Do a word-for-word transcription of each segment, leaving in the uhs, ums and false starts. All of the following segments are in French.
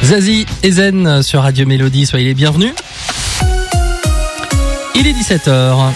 Zazie et Zen sur Radio Mélodie, soyez les bienvenus. Il est dix-sept heures.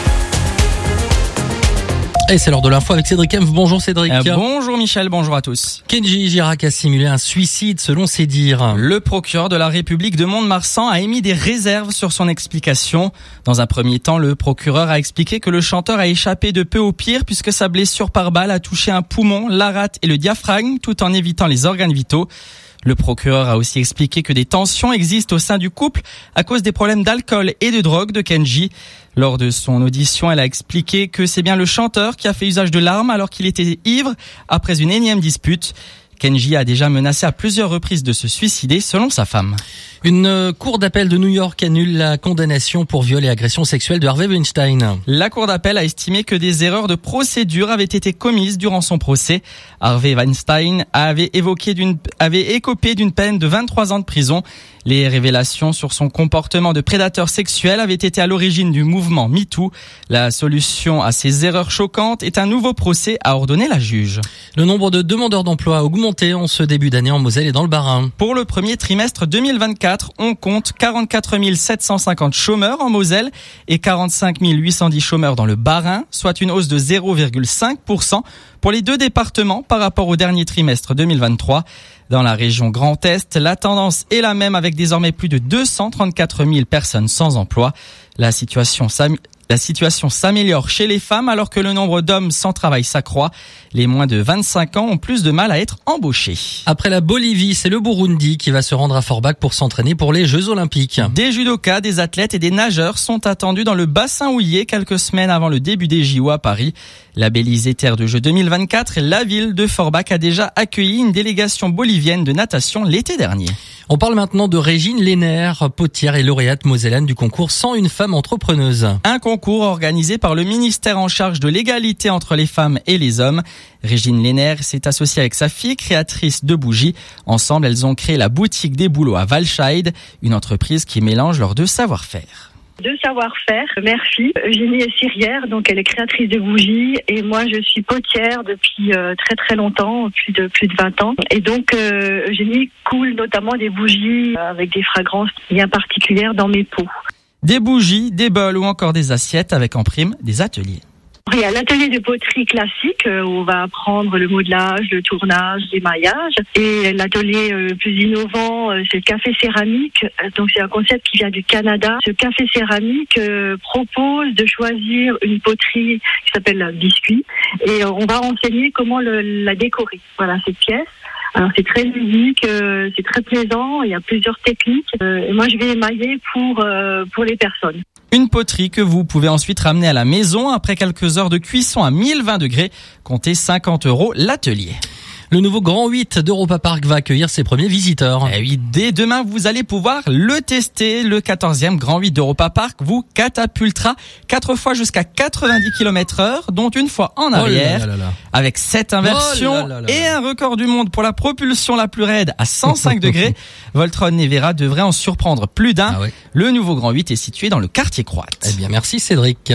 Et c'est l'heure de l'info avec Cédric Kempf. Bonjour Cédric. Euh, bonjour Michel, bonjour à tous. Kenji Girac a simulé un suicide selon ses dires. Le procureur de la République de Mont-de-Marsan a émis des réserves sur son explication. Dans un premier temps, le procureur a expliqué que le chanteur a échappé de peu au pire puisque sa blessure par balle a touché un poumon, la rate et le diaphragme tout en évitant les organes vitaux. Le procureur a aussi expliqué que des tensions existent au sein du couple à cause des problèmes d'alcool et de drogue de Kenji. Lors de son audition, elle a expliqué que c'est bien le chanteur qui a fait usage de l'arme alors qu'il était ivre après une énième dispute. Kenji a déjà menacé à plusieurs reprises de se suicider selon sa femme. Une cour d'appel de New York annule la condamnation pour viol et agression sexuelle de Harvey Weinstein. La cour d'appel a estimé que des erreurs de procédure avaient été commises durant son procès. Harvey Weinstein avait évoqué d'une, avait écopé d'une peine de vingt-trois ans de prison. Les révélations sur son comportement de prédateur sexuel avaient été à l'origine du mouvement MeToo. La solution à ces erreurs choquantes est un nouveau procès, a ordonné la juge. Le nombre de demandeurs d'emploi a augmenté en ce début d'année en Moselle et dans le Bas-Rhin. Pour le premier trimestre deux mille vingt-quatre, on compte quarante-quatre mille sept cent cinquante chômeurs en Moselle et quarante-cinq mille huit cent dix chômeurs dans le Bas-Rhin, soit une hausse de zéro virgule cinq pour cent pour les deux départements par rapport au dernier trimestre deux mille vingt-trois. Dans la région Grand Est, la tendance est la même avec désormais plus de deux cent trente-quatre mille personnes sans emploi. La situation s'am... La situation s'améliore chez les femmes alors que le nombre d'hommes sans travail s'accroît. Les moins de vingt-cinq ans ont plus de mal à être embauchés. Après la Bolivie, c'est le Burundi qui va se rendre à Forbach pour s'entraîner pour les Jeux Olympiques. Des judokas, des athlètes et des nageurs sont attendus dans le bassin houillé quelques semaines avant le début des J O à Paris. Labellisée Terre de Jeux deux mille vingt-quatre, la ville de Forbach a déjà accueilli une délégation bolivienne de natation l'été dernier. On parle maintenant de Régine Lehner, potière et lauréate mosellane du concours cent une femmes entrepreneuses. Un concours organisé par le ministère en charge de l'égalité entre les femmes et les hommes. Régine Lehner s'est associée avec sa fille, créatrice de bougies. Ensemble, elles ont créé la boutique des boulots à Valscheid, une entreprise qui mélange leurs deux savoir-faire. Deux savoir-faire, mère-fille. Eugénie est cirière, donc elle est créatrice de bougies, et moi je suis potière depuis euh, très très longtemps, plus de plus de vingt ans. Et donc euh, Eugénie coule notamment des bougies avec des fragrances bien particulières dans mes pots. Des bougies, des bols ou encore des assiettes avec en prime des ateliers. Il y a l'atelier de poterie classique où on va apprendre le modelage, le tournage, l'émaillage. Et l'atelier le plus innovant, c'est le café céramique. Donc c'est un concept qui vient du Canada. Ce café céramique propose de choisir une poterie qui s'appelle biscuit. Et on va enseigner comment le, la décorer. Voilà, cette pièce. Alors c'est très ludique, euh, c'est très plaisant, il y a plusieurs techniques. Euh, et moi je vais émailler pour, euh, pour les personnes. Une poterie que vous pouvez ensuite ramener à la maison après quelques heures de cuisson à mille vingt degrés. Comptez cinquante euros l'atelier. Le nouveau Grand huit d'Europa Park va accueillir ses premiers visiteurs. Et oui, dès demain, vous allez pouvoir le tester. Le quatorzième Grand huit d'Europa Park vous catapultera quatre fois jusqu'à quatre-vingt-dix kilomètres heure, dont une fois en arrière, oh là là là. avec sept inversions oh là là là là. et un record du monde pour la propulsion la plus raide à cent cinq degrés. Voltron Nevera devrait en surprendre plus d'un. Ah ouais. Le nouveau Grand huit est situé dans le quartier Croate. Eh bien, merci Cédric.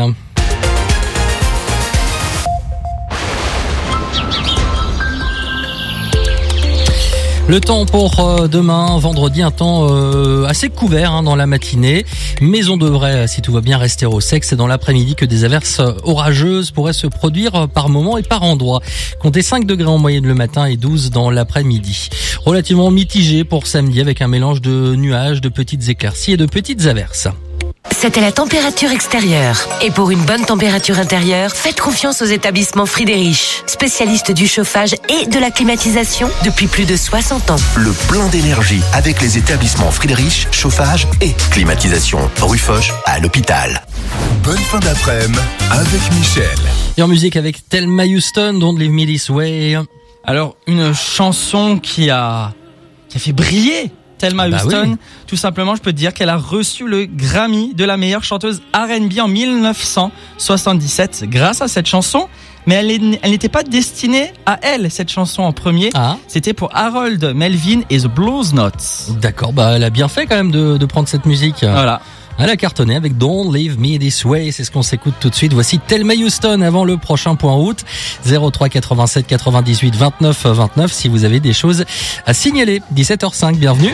Le temps pour euh, demain, vendredi, un temps euh, assez couvert hein, dans la matinée, mais on devrait, si tout va bien, rester au sec. C'est dans l'après-midi que des averses orageuses pourraient se produire par moment et par endroit. Comptez cinq degrés en moyenne le matin et douze dans l'après-midi. Relativement mitigé pour samedi avec un mélange de nuages, de petites éclaircies et de petites averses. C'était la température extérieure. Et pour une bonne température intérieure, faites confiance aux établissements Friedrich, spécialistes du chauffage et de la climatisation depuis plus de soixante ans. Le plein d'énergie avec les établissements Friedrich, chauffage et climatisation. Rue Foch à l'hôpital. Bonne fin d'après-midi avec Michel. Et en musique avec Thelma Houston, Don't Leave Me This Way. Alors, une chanson qui a, qui a fait briller Thelma ah bah Houston, oui. Tout simplement, je peux te dire qu'elle a reçu le Grammy de la meilleure chanteuse R and B en dix-neuf cent soixante-dix-sept grâce à cette chanson. Mais elle, est, elle n'était pas destinée à elle, cette chanson en premier. Ah. C'était pour Harold Melvin et The Blues Notes. D'accord, bah elle a bien fait quand même de, de prendre cette musique. Voilà. Elle a cartonné avec Don't Leave Me This Way. C'est ce qu'on s'écoute tout de suite. Voici Thelma Houston avant le prochain point route. zéro trois quatre-vingt-sept quatre-vingt-dix-huit vingt-neuf vingt-neuf si vous avez des choses à signaler. dix-sept heures cinq, bienvenue.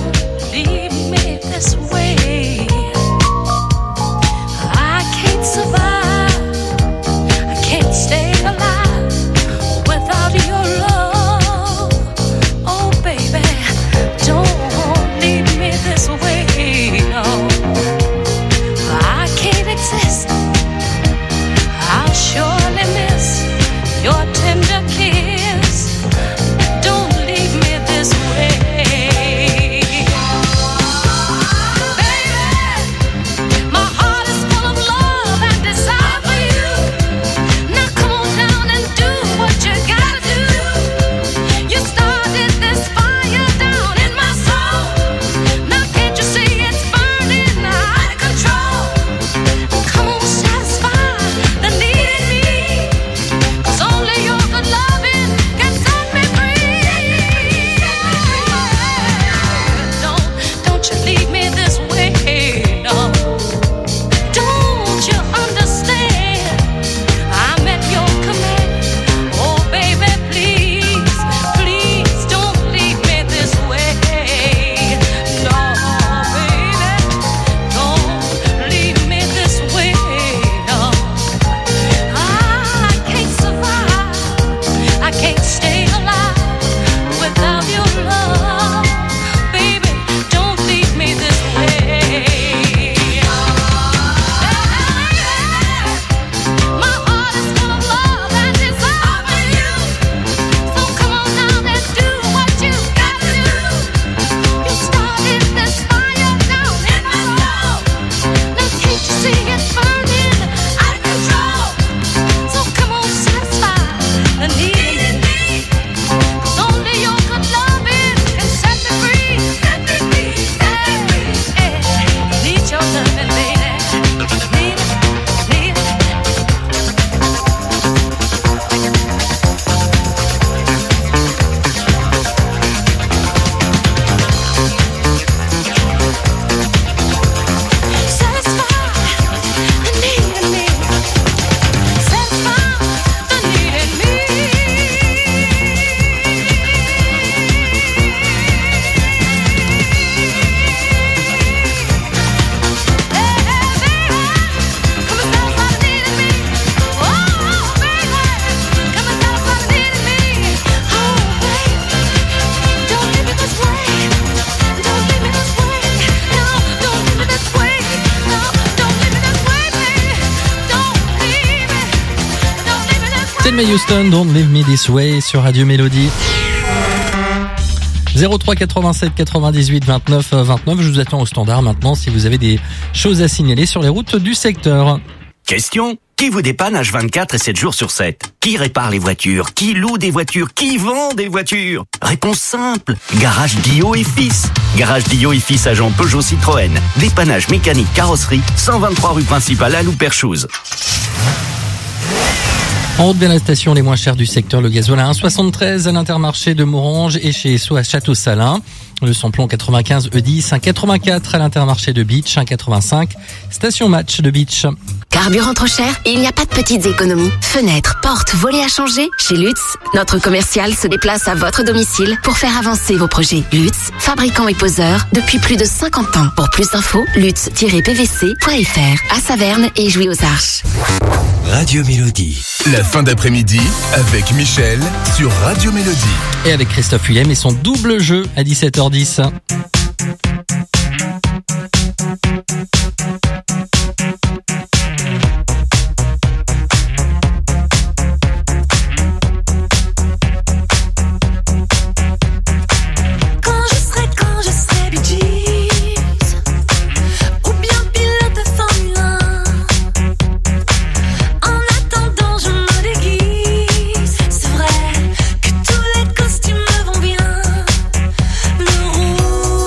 Thelma Houston, Don't Leave Me This Way sur Radio Mélodie. zéro trois quatre-vingt-sept quatre-vingt-dix-huit vingt-neuf vingt-neuf. Je vous attends au standard maintenant si vous avez des choses à signaler sur les routes du secteur. Question: qui vous dépanne H vingt-quatre et sept jours sur sept? Qui répare les voitures? Qui loue des voitures? Qui vend des voitures? Réponse simple: Garage Guillot et Fils. Garage Guillot et Fils, agent Peugeot Citroën. Dépannage mécanique carrosserie, cent vingt-trois rue principale à Louperchouse. En route vers la station les moins chères du secteur, le gasoil à un virgule soixante-treize à l'Intermarché de Morange et chez Esso à Château-Salin. Le samplon quatre-vingt-quinze E dix, un virgule quatre-vingt-quatre à l'Intermarché de Beach, un virgule quatre-vingt-cinq. Station Match de Beach. Carburant trop cher et il n'y a pas de petites économies. Fenêtres, portes, volets à changer? Chez Lutz, notre commercial se déplace à votre domicile pour faire avancer vos projets. Lutz, fabricant et poseur depuis plus de cinquante ans. Pour plus d'infos, lutz tiret p v c point f r à Saverne et Jouy aux Arches. Radio Mélodie. La fin d'après-midi avec Michel sur Radio Mélodie. Et avec Christophe Willem et son double jeu à dix-sept heures dix. C'est vrai que tous les costumes me vont bien. Le rouge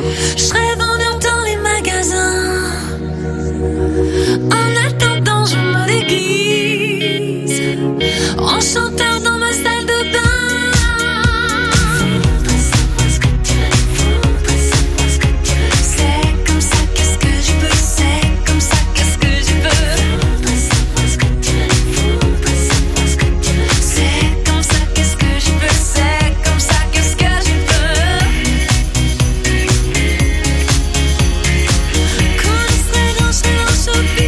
Je rêve en dans les magasins. En attendant, je me déguise en chanteur dans ma salle de bain. C'est comme ça, qu'est-ce que je peux? C'est comme ça, qu'est-ce que je peux? C'est comme ça, qu'est-ce que je peux? C'est comme ça, qu'est-ce que je peux? Quand je serai dans, je serai dans showbiz.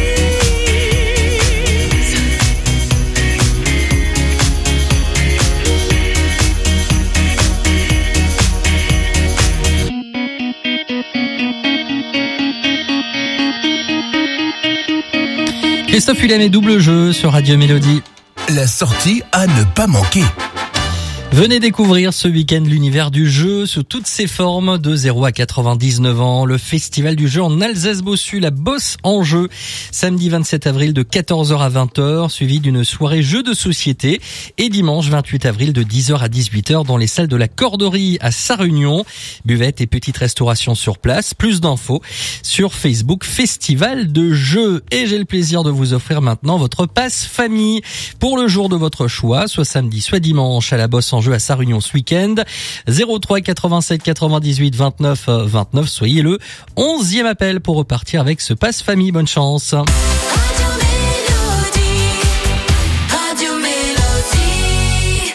Christophe Willem et Double Jeu sur Radio Mélodie. La sortie à ne pas manquer. Venez découvrir ce week-end l'univers du jeu sous toutes ses formes de zéro à quatre-vingt-dix-neuf ans. Le festival du jeu en Alsace-Bossu, la Bosse en jeu, samedi vingt-sept avril de quatorze heures à vingt heures, suivi d'une soirée jeux de société, et dimanche vingt-huit avril de dix heures à dix-huit heures dans les salles de la Corderie à Sarre-Union. Buvette et petite restauration sur place. Plus d'infos sur Facebook Festival de jeux. Et j'ai le plaisir de vous offrir maintenant votre passe famille pour le jour de votre choix, soit samedi, soit dimanche à la Bosse en jeu à Sarre-Union ce week-end. zéro trois quatre-vingt-sept quatre-vingt-dix-huit vingt-neuf vingt-neuf. Soyez le onzième appel pour repartir avec ce passe famille. Bonne chance. Radio Mélodie, Radio Mélodie.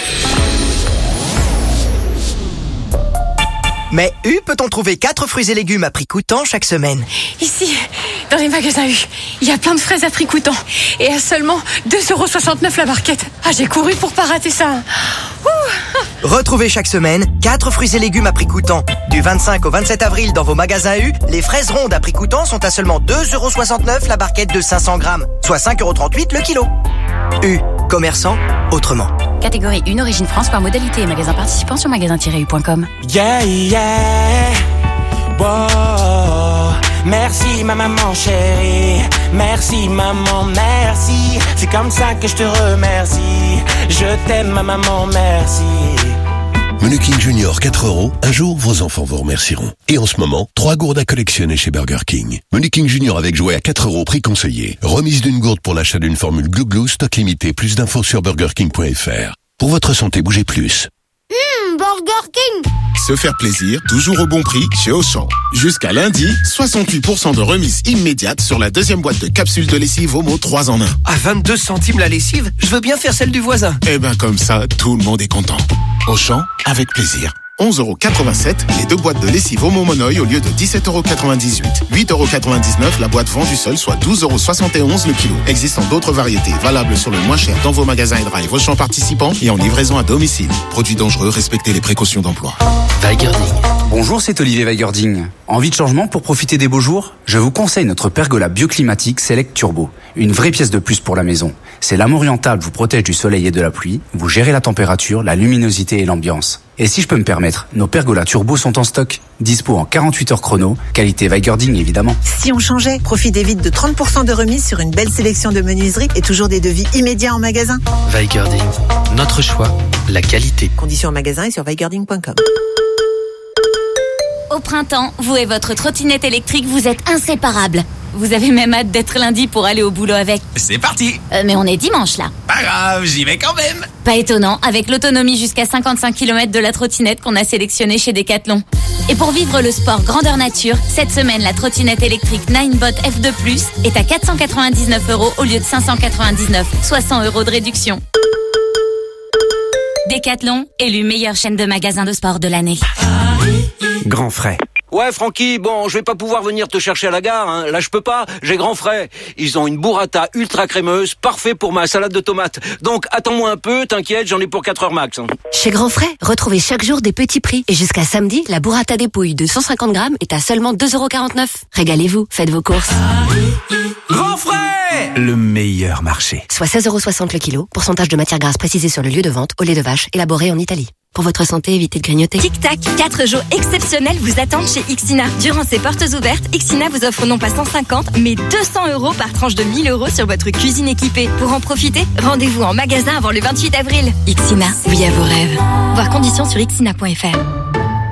Mais U, peut-on trouver quatre fruits et légumes à prix coûtant chaque semaine? Ici, dans les magasins U, il y a plein de fraises à prix coûtant. Et à seulement deux euros soixante-neuf la barquette. Ah, j'ai couru pour pas rater ça. Ouh. Retrouvez chaque semaine quatre fruits et légumes à prix coûtant. Du vingt-cinq au vingt-sept avril dans vos magasins U, les fraises rondes à prix coûtant sont à seulement deux euros soixante-neuf la barquette de cinq cents grammes, soit cinq euros trente-huit le kilo. U, commerçant autrement. Catégorie une, origine France, par modalité et magasin participant sur magasin tiret u point com. Yeah, yeah, wow. Merci ma maman chérie, merci maman, merci. C'est comme ça que je te remercie. Je t'aime ma maman, merci. Menu King Junior quatre euros, un jour vos enfants vous remercieront. Et en ce moment, trois gourdes à collectionner chez Burger King. Menu King Junior avec jouet à quatre euros, prix conseillé. Remise d'une gourde pour l'achat d'une formule Glou Glou, stock limité. Plus d'infos sur burger king point f r. Pour votre santé, bougez plus. Mmh, Burger King. Se faire plaisir, toujours au bon prix chez Auchan. Jusqu'à lundi, soixante-huit pour cent de remise immédiate sur la deuxième boîte de capsules de lessive Omo trois en un. À vingt-deux centimes la lessive, je veux bien faire celle du voisin. Eh ben comme ça, tout le monde est content. Auchan, avec plaisir. onze euros quatre-vingt-sept, les deux boîtes de lessive Omo Monoï au lieu de dix-sept euros quatre-vingt-dix-huit. huit euros quatre-vingt-dix-neuf la boîte vendue seule, soit douze euros soixante et onze le kilo. Existant d'autres variétés valables sur le moins cher dans vos magasins et drive Auchan participants et en livraison à domicile. Produits dangereux, respectez les précautions d'emploi. Weigerding. Bonjour, c'est Olivier Weigerding. Envie de changement pour profiter des beaux jours? Je vous conseille notre pergola bioclimatique Select Turbo. Une vraie pièce de plus pour la maison. Ces lames orientales vous protègent du soleil et de la pluie. Vous gérez la température, la luminosité et l'ambiance. Et si je peux me permettre, nos pergolas turbo sont en stock. Dispo en quarante-huit heures chrono. Qualité Weigerding, évidemment. Si on changeait, profitez vite de trente pour cent de remise sur une belle sélection de menuiseries et toujours des devis immédiats en magasin. Weigerding. Notre choix, la qualité. Conditions en magasin et sur weigerding point com. Au printemps, vous et votre trottinette électrique, vous êtes inséparables. Vous avez même hâte d'être lundi pour aller au boulot avec. C'est parti. euh, Mais on est dimanche là. Pas grave, j'y vais quand même. Pas étonnant, avec l'autonomie jusqu'à cinquante-cinq kilomètres de la trottinette qu'on a sélectionnée chez Decathlon. Et pour vivre le sport grandeur nature, cette semaine, la trottinette électrique Ninebot F deux plus est à quatre cent quatre-vingt-dix-neuf euros au lieu de cinq cent quatre-vingt-dix-neuf, soit cent euros de réduction. Decathlon, élu meilleure chaîne de magasins de sport de l'année. Grand frais. Ouais, Francky, bon, je vais pas pouvoir venir te chercher à la gare, hein. Là, je peux pas, j'ai grand frais. Ils ont une burrata ultra crémeuse, parfait pour ma salade de tomates. Donc, attends-moi un peu, t'inquiète, j'en ai pour quatre heures max. Hein. Chez Grand Frais, retrouvez chaque jour des petits prix. Et jusqu'à samedi, la burrata dépouille de cent cinquante grammes est à seulement deux euros quarante-neuf. Régalez-vous, faites vos courses. Grand frais, le meilleur marché. Soit seize euros soixante le kilo, pourcentage de matière grasse précisé sur le lieu de vente, au lait de vache, élaboré en Italie. Pour votre santé, évitez de grignoter. Tic Tac, quatre jours exceptionnels vous attendent chez Ixina. Durant ces portes ouvertes, Ixina vous offre non pas cent cinquante, mais deux cents euros par tranche de mille euros sur votre cuisine équipée. Pour en profiter, rendez-vous en magasin avant le vingt-huit avril. Ixina, oui à vos rêves. Voir conditions sur ixina point f r.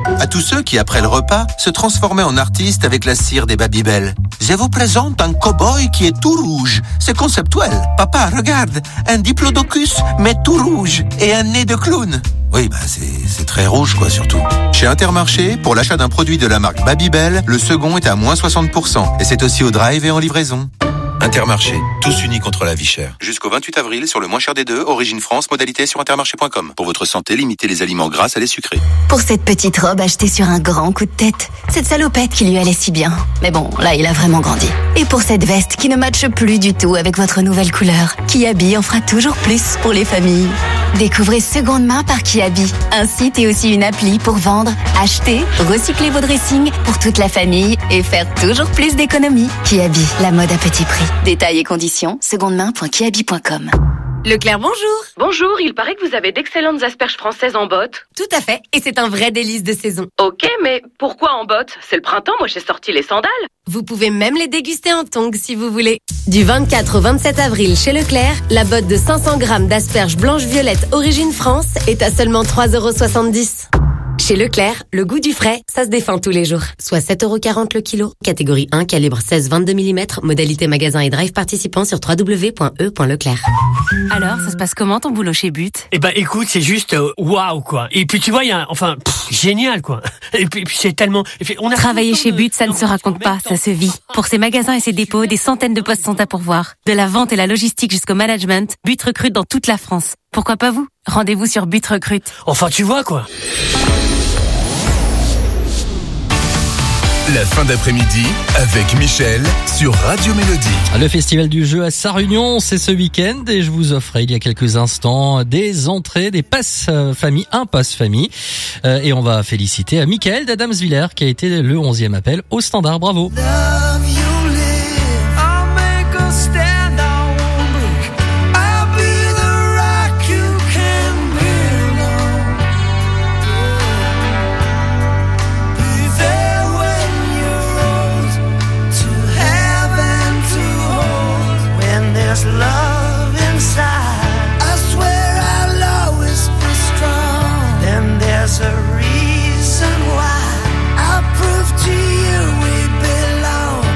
À tous ceux qui, après le repas, se transformaient en artistes avec la cire des Babybel. Je vous présente un cow-boy qui est tout rouge. C'est conceptuel. Papa, regarde, un diplodocus, mais tout rouge, et un nez de clown. Oui, bah c'est, c'est très rouge, quoi, surtout. Chez Intermarché, pour l'achat d'un produit de la marque Babybel, le second est à moins soixante pour cent. Et c'est aussi au drive et en livraison. Intermarché, tous unis contre la vie chère. Jusqu'au vingt-huit avril, sur le moins cher des deux, Origine France, modalité sur intermarché point com. Pour votre santé, limitez les aliments gras à les sucrés. Pour cette petite robe achetée sur un grand coup de tête, cette salopette qui lui allait si bien. Mais bon, là, il a vraiment grandi. Et pour cette veste qui ne matche plus du tout avec votre nouvelle couleur, Kiabi en fera toujours plus pour les familles. Découvrez Seconde Main par Kiabi, un site et aussi une appli pour vendre, acheter, recycler vos dressings pour toute la famille et faire toujours plus d'économies. Kiabi, la mode à petit prix. Détails et conditions, secondemain point kiabi point com. Leclerc, bonjour. Bonjour, il paraît que vous avez d'excellentes asperges françaises en botte. Tout à fait, et c'est un vrai délice de saison. Ok, mais pourquoi en botte? C'est le printemps, moi j'ai sorti les sandales. Vous pouvez même les déguster en tongs si vous voulez. Du vingt-quatre au vingt-sept avril chez Leclerc, la botte de cinq cents grammes d'asperges blanches-violettes Origine France est à seulement trois euros soixante-dix. Chez Leclerc, le goût du frais, ça se défend tous les jours. Soit sept euros quarante le kilo. Catégorie un, calibre seize vingt-deux millimètres. Modalité magasin et drive participant sur w w w point e point leclerc. Alors, ça se passe comment ton boulot chez But? Eh ben, écoute, c'est juste euh, waouh quoi. Et puis tu vois, il y a, enfin, pff, génial quoi. Et puis, et puis c'est tellement. Et puis, on a Travailler chez But, ça ne se raconte pas, ça se vit. Pour ses magasins et ses dépôts, des centaines de postes sont à pourvoir. De la vente et la logistique jusqu'au management, But recrute dans toute la France. Pourquoi pas vous? Rendez-vous sur But Recrute. Enfin, tu vois quoi. La fin d'après-midi avec Michel sur Radio Mélodie. Le festival du jeu à Sarre-Union, c'est ce week-end et je vous offrais il y a quelques instants des entrées, des passes famille, un passe famille. Euh, et on va féliciter à Michael d'Adamsviller qui a été le onzième appel au standard. Bravo. Love inside. I swear I'll always be strong. Then there's a reason why. I'll prove to you we belong.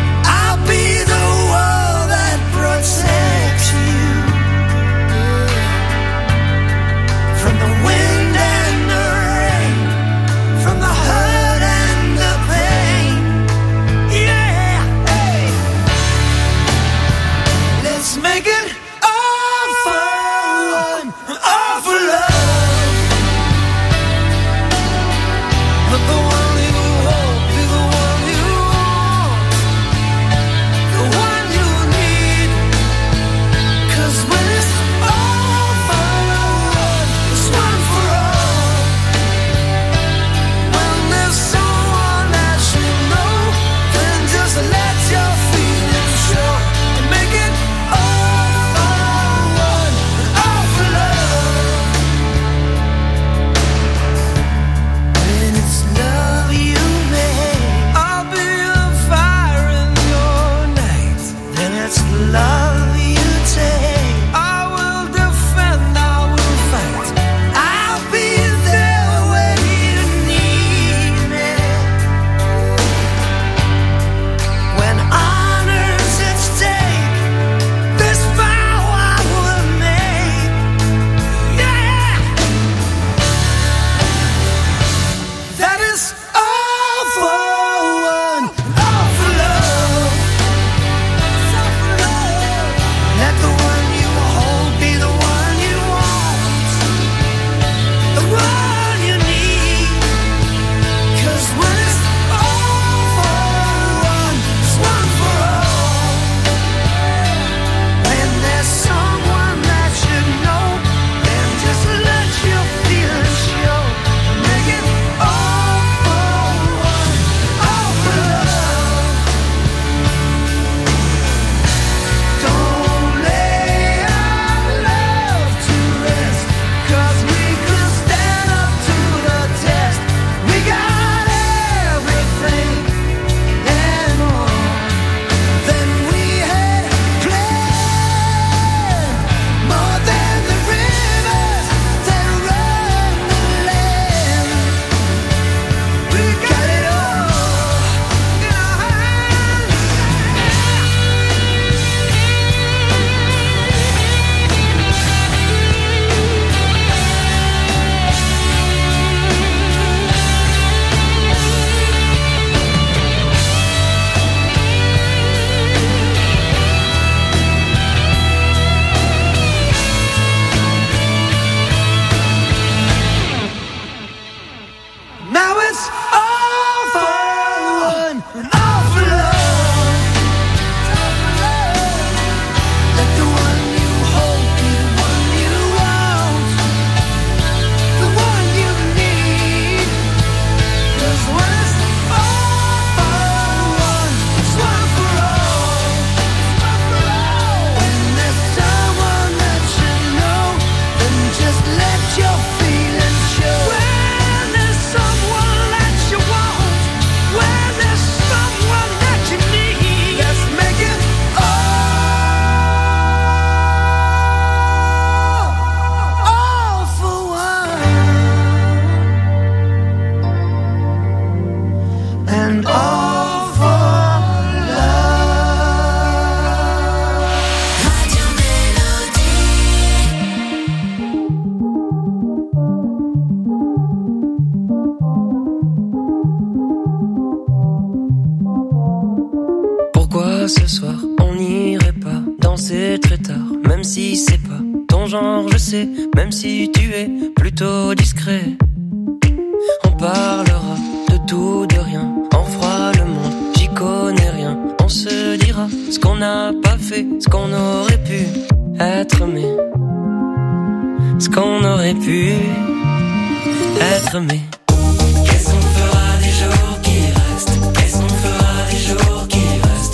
Pourquoi ce soir on n'irait pas danser très tard, même si c'est pas ton genre, je sais, même si tu es plutôt discret. On parlera de tout, de rien, on fera le monde, j'y connais rien. On se dira ce qu'on n'a pas fait, ce qu'on aurait pu être, mais ce qu'on aurait pu être, mais qu'est-ce qu'on fera des jours qui restent? Qu'est-ce qu'on fera des jours qui restent?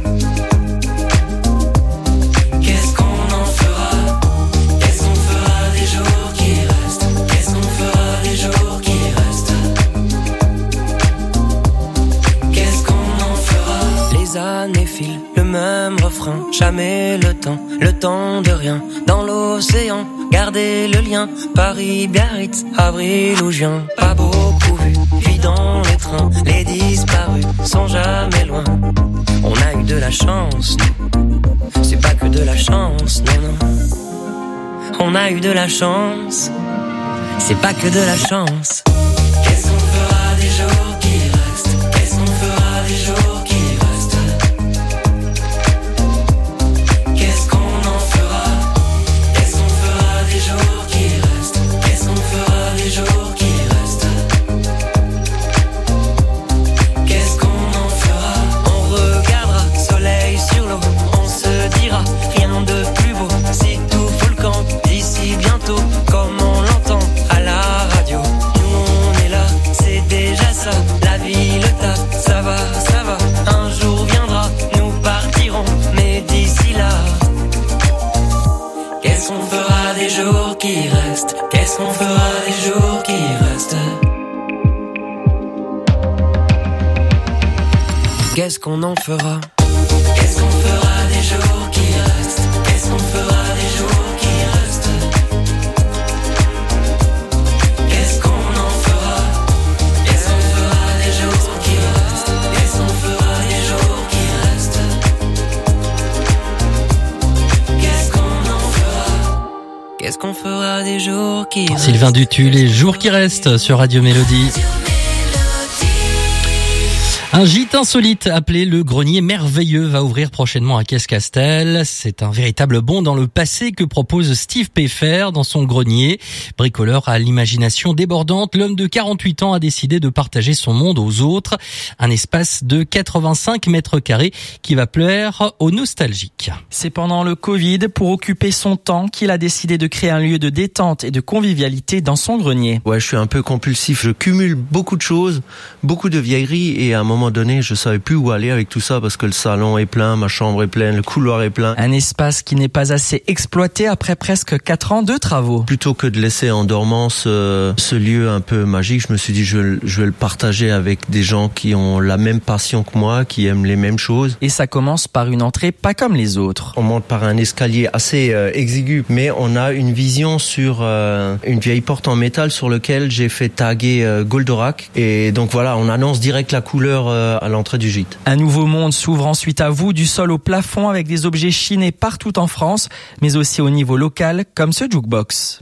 Qu'est-ce qu'on en fera? Qu'est-ce qu'on fera des jours qui restent? Qu'est-ce qu'on fera des jours qui restent? Qu'est-ce qu'on en fera? Les années filent, le même refrain, jamais le temps, le temps de rien. Dans l'océan, gardez le lien, Paris, Biarritz, avril ou juin. Pas beaucoup vu, puis dans les trains, les disparus sont jamais loin. On a eu de la chance, c'est pas que de la chance, non, non. On a eu de la chance, c'est pas que de la chance. Qu'est-ce qu'on fera des jours qui restent? Qu'est-ce qu'on fera des jours qui restent? Qu'est-ce qu'on en fera? Qu'est-ce qu'on fera des jours qui restent? Qu'est-ce qu'on fera des jours qui restent? Qu'est-ce qu'on en fera? On regardera soleil sur l'eau, on se dira rien de plus beau. Si tout fout le camp d'ici bientôt, comme on l'entend à la radio. Nous on est là, c'est déjà ça. La vie, le taf, ça va, ça va. Un jour viendra, nous partirons, mais d'ici là, qu'est-ce qu'on fera des jours qui restent? Qu'est-ce qu'on fera des jours qui restent? Qu'est-ce qu'on en fera? Qu'est-ce qu'on fera des jours qui restent? Qu'est-ce qu'on fera des jours qui restent? Qu'est-ce qu'on en fera? Qu'est-ce qu'on fera des jours qui restent? Qu'est-ce qu'on fera des jours qui restent? Qu'est-ce qu'on en fera? Qu'est-ce qu'on fera des jours qui restent? Sylvain Dutu, les jours qui restent sur Radio Mélodie. Un gîte insolite appelé le Grenier Merveilleux va ouvrir prochainement à Caisse-Castel. C'est un véritable bond dans le passé que propose Steve Peffer dans son grenier. Bricoleur à l'imagination débordante, l'homme de quarante-huit ans a décidé de partager son monde aux autres. Un espace de quatre-vingt-cinq mètres carrés qui va plaire aux nostalgiques. C'est pendant le Covid, pour occuper son temps, qu'il a décidé de créer un lieu de détente et de convivialité dans son grenier. Ouais, je suis un peu compulsif. Je cumule beaucoup de choses, beaucoup de vieilleries et à un moment donné, je savais plus où aller avec tout ça parce que le salon est plein, ma chambre est pleine, le couloir est plein. Un espace qui n'est pas assez exploité après presque quatre ans de travaux. Plutôt que de laisser en dormance euh, ce lieu un peu magique, je me suis dit je, je vais le partager avec des gens qui ont la même passion que moi, qui aiment les mêmes choses. Et ça commence par une entrée pas comme les autres. On monte par un escalier assez euh, exigu, mais on a une vision sur euh, une vieille porte en métal sur laquelle j'ai fait taguer euh, Goldorak. Et donc voilà, on annonce direct la couleur euh, à l'entrée du gîte. Un nouveau monde s'ouvre ensuite à vous, du sol au plafond, avec des objets chinés partout en France, mais aussi au niveau local, comme ce jukebox.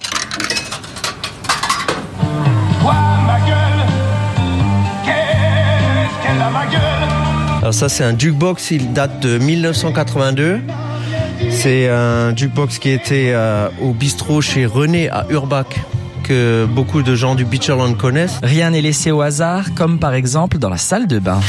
Alors ça, c'est un jukebox, il date de mille neuf cent quatre-vingt-deux. C'est un jukebox qui était euh, au bistrot chez René à Urbach, que beaucoup de gens du Beacherland connaissent. Rien n'est laissé au hasard, comme par exemple dans la salle de bain.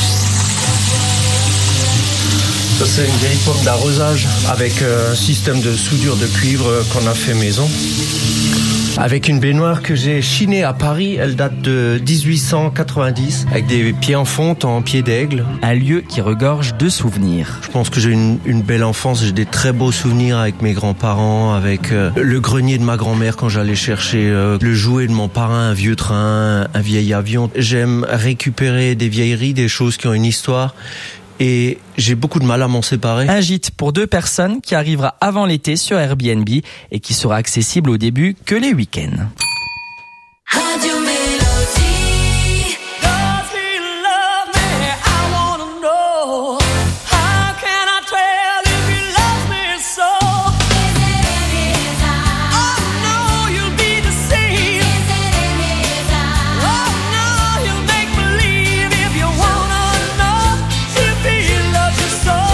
Ça, c'est une vieille pompe d'arrosage avec un système de soudure de cuivre qu'on a fait maison. Avec une baignoire que j'ai chinée à Paris, elle date de dix-huit cent quatre-vingt-dix, avec des pieds en fonte en pied d'aigle. Un lieu qui regorge de souvenirs. Je pense que j'ai une, une belle enfance, j'ai des très beaux souvenirs avec mes grands-parents, avec euh, le grenier de ma grand-mère quand j'allais chercher euh, le jouet de mon parrain, un vieux train, un vieil avion. J'aime récupérer des vieilleries, des choses qui ont une histoire. Et j'ai beaucoup de mal à m'en séparer. Un gîte pour deux personnes qui arrivera avant l'été sur Airbnb et qui sera accessible au début que les week-ends. Radio Mélodie. Does he love me? I wanna know. How can I tell if he loves me so? Is it in his eyes? Oh no, you'll be deceived. Is it in his eyes? Oh no, you'll make believe if you wanna know if he loves you so.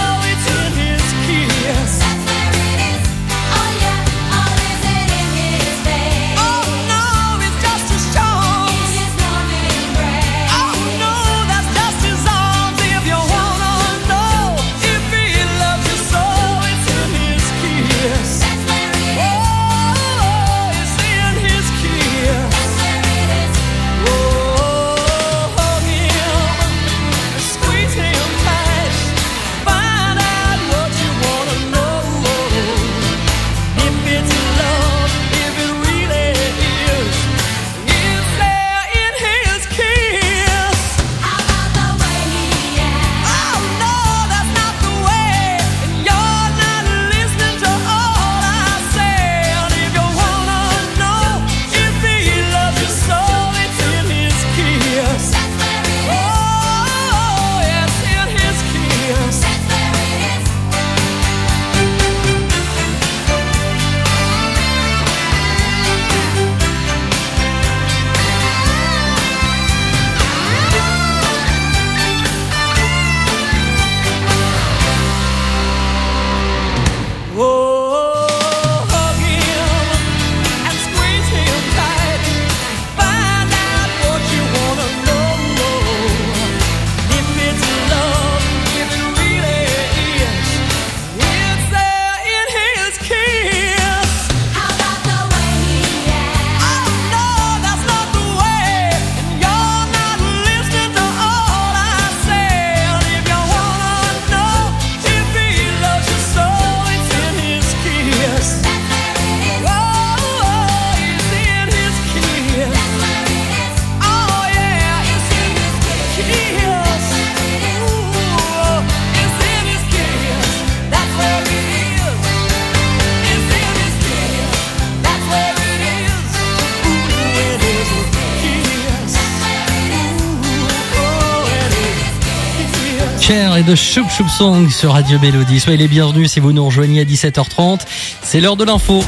Cher et de Choup Choup Song sur Radio Mélodie. Soyez les bienvenus si vous nous rejoignez à dix-sept heures trente. C'est l'heure de l'info.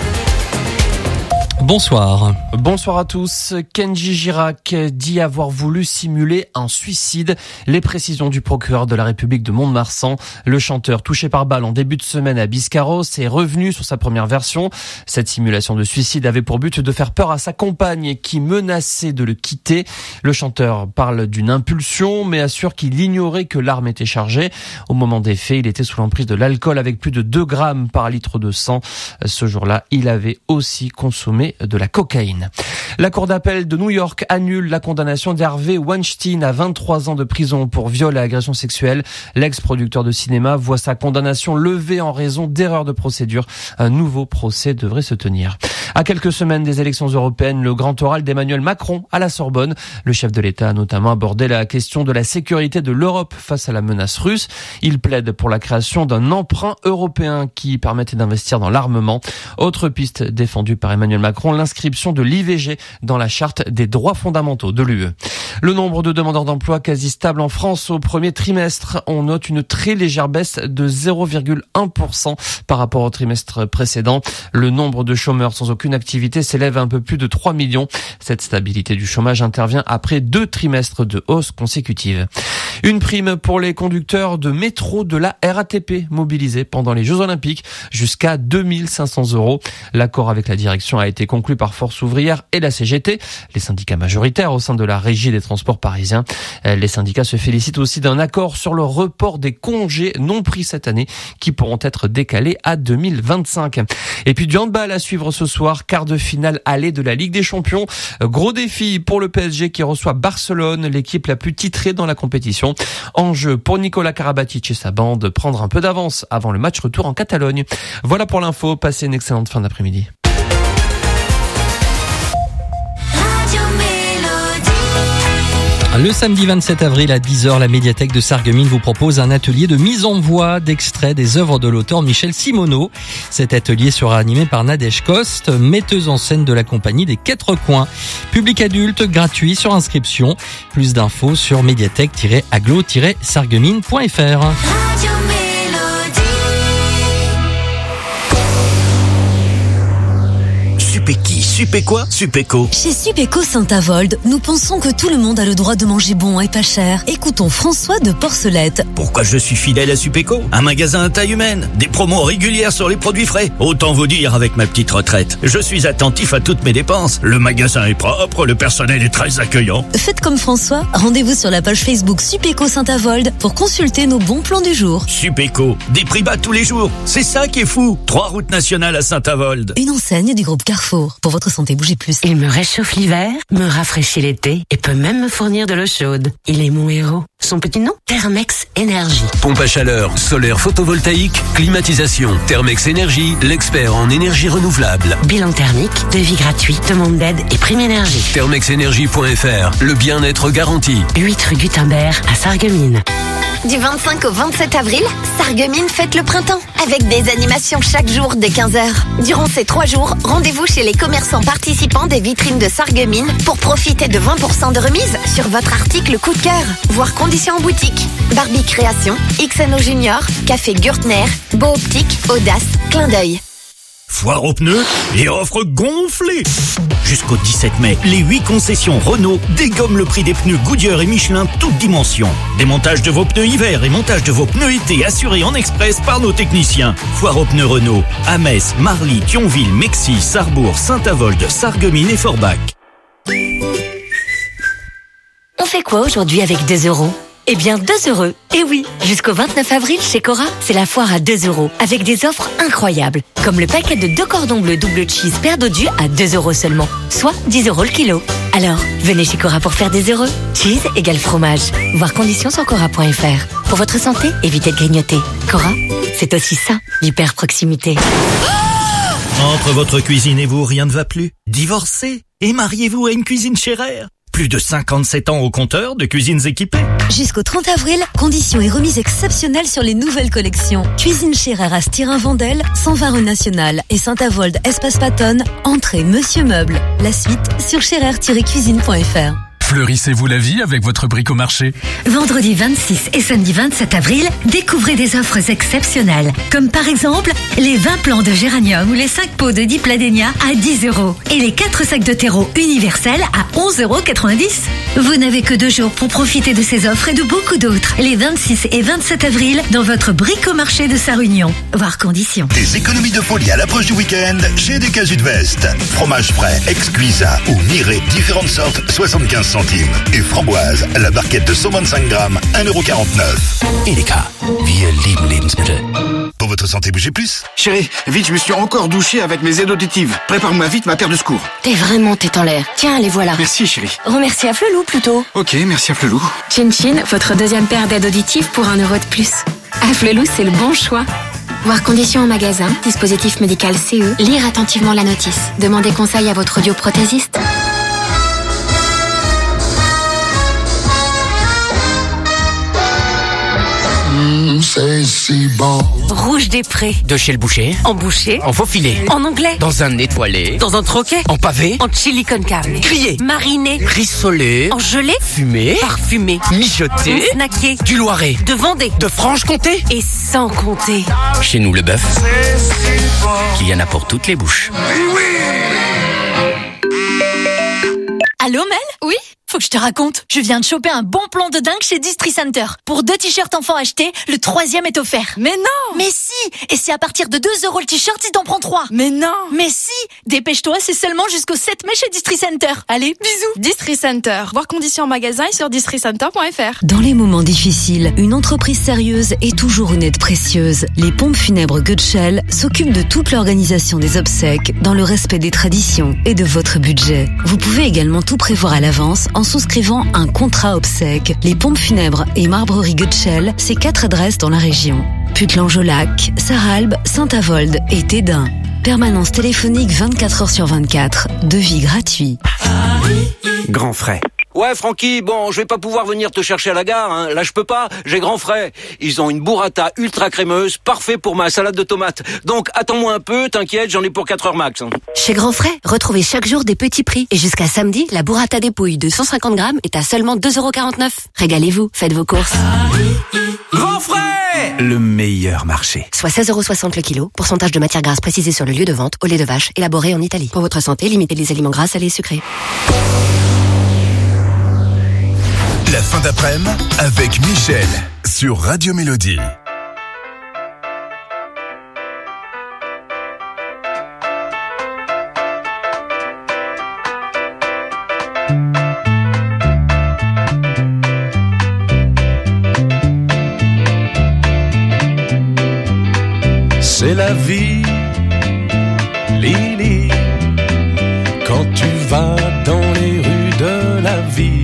Bonsoir. Bonsoir à tous. Kenji Girac dit avoir voulu simuler un suicide. Les précisions du procureur de la République de Mont-de-Marsan. Le chanteur touché par balle en début de semaine à Biscarrosse est revenu sur sa première version. Cette simulation de suicide avait pour but de faire peur à sa compagne qui menaçait de le quitter. Le chanteur parle d'une impulsion mais assure qu'il ignorait que l'arme était chargée. Au moment des faits, il était sous l'emprise de l'alcool avec plus de deux grammes par litre de sang. Ce jour-là, il avait aussi consommé de la cocaïne. La cour d'appel de New York annule la condamnation d'Harvey Weinstein à vingt-trois ans de prison pour viol et agression sexuelle. L'ex-producteur de cinéma voit sa condamnation levée en raison d'erreurs de procédure. Un nouveau procès devrait se tenir. À quelques semaines des élections européennes, le grand oral d'Emmanuel Macron à la Sorbonne. Le chef de l'État a notamment abordé la question de la sécurité de l'Europe face à la menace russe. Il plaide pour la création d'un emprunt européen qui permettait d'investir dans l'armement. Autre piste défendue par Emmanuel Macron, l'inscription de l'I V G dans la charte des droits fondamentaux de l'U E. Le nombre de demandeurs d'emploi quasi stable en France au premier trimestre. On note une très légère baisse de zéro virgule un pour cent par rapport au trimestre précédent. Le nombre de chômeurs sans aucune activité s'élève à un peu plus de trois millions. Cette stabilité du chômage intervient après deux trimestres de hausse consécutive. Une prime pour les conducteurs de métro de la R A T P mobilisés pendant les Jeux Olympiques jusqu'à deux mille cinq cents euros. L'accord avec la direction a été conclu par Force ouvrière et la C G T, les syndicats majoritaires au sein de la régie des transports parisiens. Les syndicats se félicitent aussi d'un accord sur le report des congés non pris cette année qui pourront être décalés à deux mille vingt-cinq. Et puis du handball à suivre ce soir, quart de finale aller de la Ligue des Champions. Gros défi pour le P S G qui reçoit Barcelone, l'équipe la plus titrée dans la compétition. Enjeu pour Nicolas Karabatic et sa bande, prendre un peu d'avance avant le match retour en Catalogne. Voilà pour l'info, passez une excellente fin d'après-midi. Le samedi vingt-sept avril à dix heures, la médiathèque de Sarreguemines vous propose un atelier de mise en voix d'extraits des œuvres de l'auteur Michel Simoneau. Cet atelier sera animé par Nadège Coste, metteuse en scène de la compagnie des Quatre Coins. Public adulte gratuit sur inscription. Plus d'infos sur médiathèque tiret aglo tiret sarreguemines point f r. Supéki, Supé quoi Supéco. Chez Supéco Saint-Avold, nous pensons que tout le monde a le droit de manger bon et pas cher. Écoutons François de Porcelette. Pourquoi je suis fidèle à Supéco? Un magasin à taille humaine, des promos régulières sur les produits frais. Autant vous dire avec ma petite retraite. Je suis attentif à toutes mes dépenses. Le magasin est propre, le personnel est très accueillant. Faites comme François, rendez-vous sur la page Facebook Supéco Saint-Avold pour consulter nos bons plans du jour. Supéco, des prix bas tous les jours. C'est ça qui est fou. Trois routes nationales à Saint-Avold. Une enseigne du groupe Carrefour. Pour votre santé, bougez plus. Il me réchauffe l'hiver, me rafraîchit l'été et peut même me fournir de l'eau chaude. Il est mon héros. Son petit nom, Thermex Énergie. Pompe à chaleur, solaire photovoltaïque, climatisation. Thermex Énergie, l'expert en énergie renouvelable. Bilan thermique, devis gratuit, demande d'aide et prime énergie. Thermex Énergie point f r, le bien-être garanti. huit rue Gutenberg à Sarreguemines. Du vingt-cinq au vingt-sept avril, Sarreguemines fête le printemps avec des animations chaque jour dès quinze heures. Durant ces trois jours, rendez-vous chez les commerçants participants des vitrines de Sarreguemines pour profiter de vingt pour cent de remise sur votre article coup de cœur. Voir conditions en boutique. Barbie Création, X N O Junior, Café Gürtner, Beau Optique, Audace, Clin d'œil. Foire aux pneus et offre gonflée. Jusqu'au dix-sept mai, les huit concessions Renault dégomment le prix des pneus Goodyear et Michelin toutes dimensions. Démontage de vos pneus hiver et montage de vos pneus été assurés en express par nos techniciens. Foire aux pneus Renault à Metz, Marly, Thionville, Mexy, Sarrebourg, Saint-Avold, Sarreguemines et Forbach. On fait quoi aujourd'hui avec deux euros? Eh bien, deux heureux. Et oui, jusqu'au vingt-neuf avril, chez Cora, c'est la foire à deux euros, avec des offres incroyables. Comme le paquet de deux cordons bleus double cheese paire dodu à deux euros seulement, soit dix euros le kilo. Alors, venez chez Cora pour faire des heureux. Cheese égale fromage. Voir conditions sur cora point f r. Pour votre santé, évitez de grignoter. Cora, c'est aussi ça, l'hyper proximité. Entre votre cuisine et vous, rien ne va plus. Divorcez et mariez-vous à une cuisine Scherer. Plus de cinquante-sept ans au compteur de cuisines équipées. Jusqu'au trente avril, conditions et remises exceptionnelles sur les nouvelles collections. Cuisine Scherer à Styrin-Vendel, cent vingt rue Nationale et Saint-Avold Espace Patton, entrée Monsieur Meuble. La suite sur scherer tiret cuisine point f r. Fleurissez-vous la vie avec votre bricomarché. Vendredi vingt-six et samedi vingt-sept avril, découvrez des offres exceptionnelles. Comme par exemple, les vingt plants de géranium ou les cinq pots de dipladénia à dix euros. Et les quatre sacs de terreau universels à onze euros quatre-vingt-dix. Vous n'avez que deux jours pour profiter de ces offres et de beaucoup d'autres. Les vingt-six et vingt-sept avril, dans votre bricomarché de Sarre-Union. Voir conditions. Des économies de folie à l'approche du week-end chez des Casudvest. Fromage frais, exquisa ou miré, différentes sortes, soixante-quinze centimes. Et framboise, la barquette de cent vingt-cinq grammes, un euro quarante-neuf. Edeka, wir lieben Lebensmittel. Pour votre santé, bougez plus. Chérie, vite, je me suis encore douché avec mes aides auditives. Prépare-moi vite ma paire de secours. T'es vraiment tête en l'air. Tiens, les voilà. Merci, chérie. Remercie à Flelou plutôt. Ok, merci à Flelou. Chin Chin, votre deuxième paire d'aides auditives pour un euro de plus. À Flelou, c'est le bon choix. Voir conditions en magasin, dispositif médical C E, lire attentivement la notice. Demandez conseil à votre audioprothésiste. Mmh, c'est si bon. Rouge des Prés. De chez le boucher. En boucher. En faux filet. En anglais. Dans un étoilé. Dans un troquet. En pavé. En chili con carne. Grillé. Mariné. Rissolé. En gelée. Fumé. Parfumé. Mijoté. Snacké. Du Loiret. De Vendée. De Franche-Comté. Et sans compter. Chez nous, le bœuf. Il y en a pour toutes les bouches. Allô Mel? Oui? Faut que je te raconte. Je viens de choper un bon plan de dingue chez Distri Center. Pour deux t-shirts enfants achetés, le troisième est offert. Mais non! Mais si! Et c'est à partir de deux euros le t-shirt si t'en prends trois. Mais non! Mais si! Dépêche-toi, c'est seulement jusqu'au sept mai chez Distri Center. Allez, bisous! Distri Center. Voir conditions en magasin et sur distri center point f r. Dans les moments difficiles, une entreprise sérieuse est toujours une aide précieuse. Les pompes funèbres Gutschel s'occupent de toute l'organisation des obsèques dans le respect des traditions et de votre budget. Vous pouvez également tout prévoir à l'avance en souscrivant un contrat obsèques. Les pompes funèbres et marbrerie Gutschel, c'est quatre adresses dans la région. Putlange-au-Lac, Sarralbe, Saint-Avold et Tédin. Permanence téléphonique vingt-quatre heures sur vingt-quatre. Devis gratuit. Grand frais. Ouais, Francky, bon, je vais pas pouvoir venir te chercher à la gare, hein. Là, je peux pas, j'ai grand frais. Ils ont une burrata ultra crémeuse, parfait pour ma salade de tomates. Donc, attends-moi un peu, t'inquiète, j'en ai pour quatre heures max. Hein. Chez Grand Frais, retrouvez chaque jour des petits prix. Et jusqu'à samedi, la burrata dépouille de cent cinquante grammes est à seulement deux euros quarante-neuf. Régalez-vous, faites vos courses. Grand frais! Le meilleur marché. Soit seize euros soixante le kilo. Pourcentage de matière grasse précisé sur le lieu de vente au lait de vache, élaboré en Italie. Pour votre santé, limitez les aliments gras, salés et sucrés. La fin d'après-midi avec Michel sur Radio Mélodie. C'est la vie, Lily, quand tu vas dans les rues de la ville.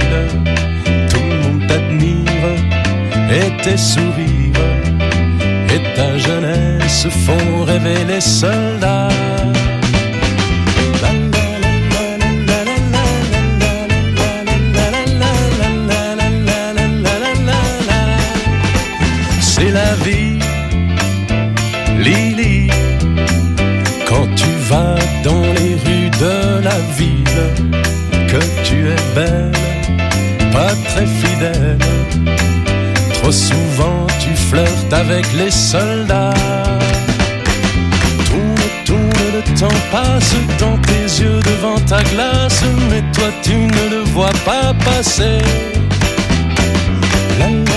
Et tes sourires et ta jeunesse font rêver les soldats. C'est la vie, Lily, quand tu vas dans les rues de la ville, que tu es belle, pas très fidèle. Trop souvent tu flirtes avec les soldats. Tourne, tourne, le temps passe dans tes yeux devant ta glace, mais toi tu ne le vois pas passer. La, la,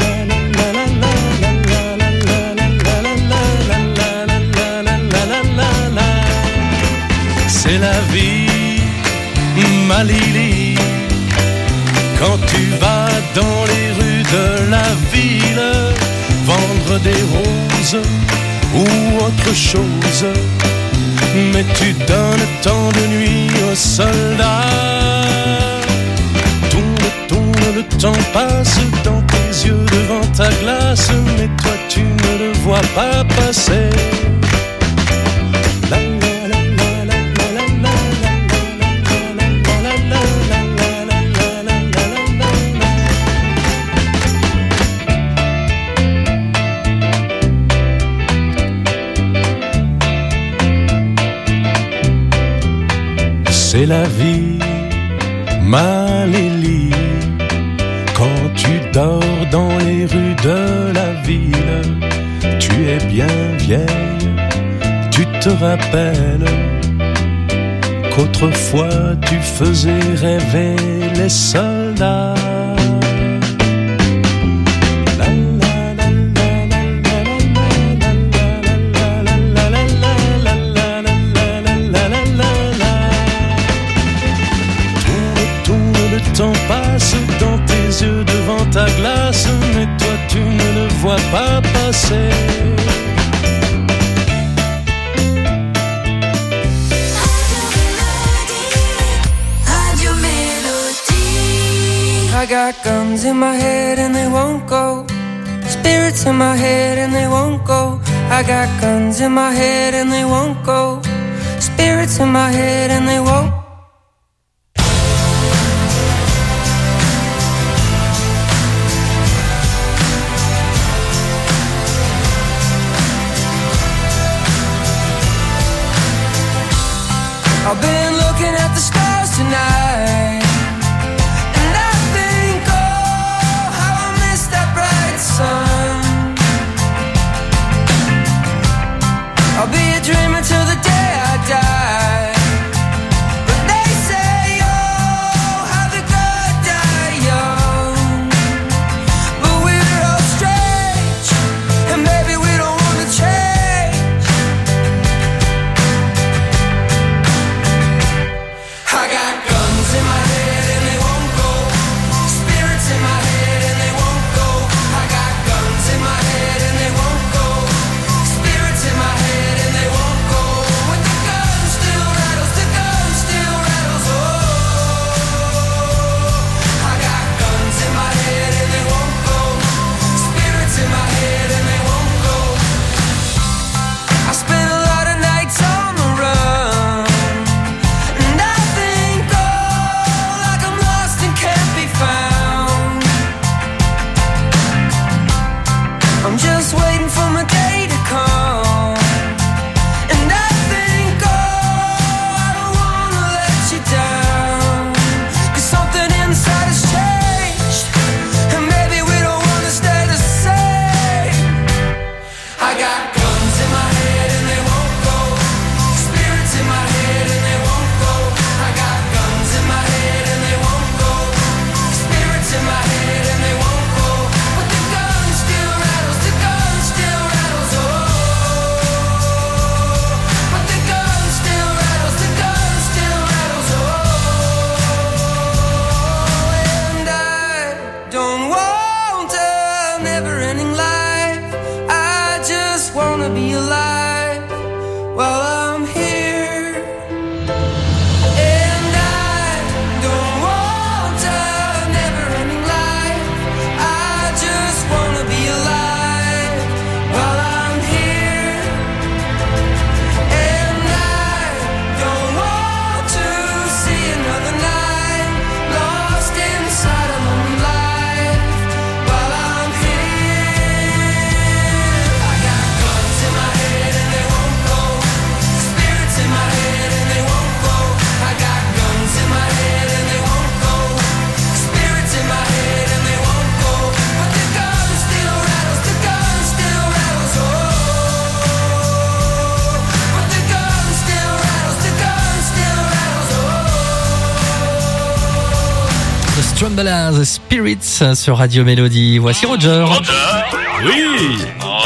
c'est la vie, ma Lily, quand tu vas dans les rues de la ville, vendre des roses ou autre chose, mais tu donnes tant de nuit aux soldats. Tourne, tourne, le temps passe dans tes yeux devant ta glace, mais toi tu ne le vois pas passer. La, c'est la vie, ma Lily. dans les rues de la ville. Tu es bien vieille, tu te rappelles qu'autrefois tu faisais rêver les soldats. Le temps passe dans tes yeux devant ta glace, mais toi tu ne le vois pas passer. Radio Mélodie. I got guns in my head and they won't go. Spirits in my head and they won't go. I got guns in my head and they won't go. Spirits in my head and they won't. I've been looking at the stars tonight, and I think, oh, how I miss that bright sun. I'll be a dreamer till the day I die, but they say, oh, how the good die young. But we're all strange, and maybe we don't want to change. Trumbalaz Spirits sur Radio Mélodie. Voici Roger. Roger. Oui.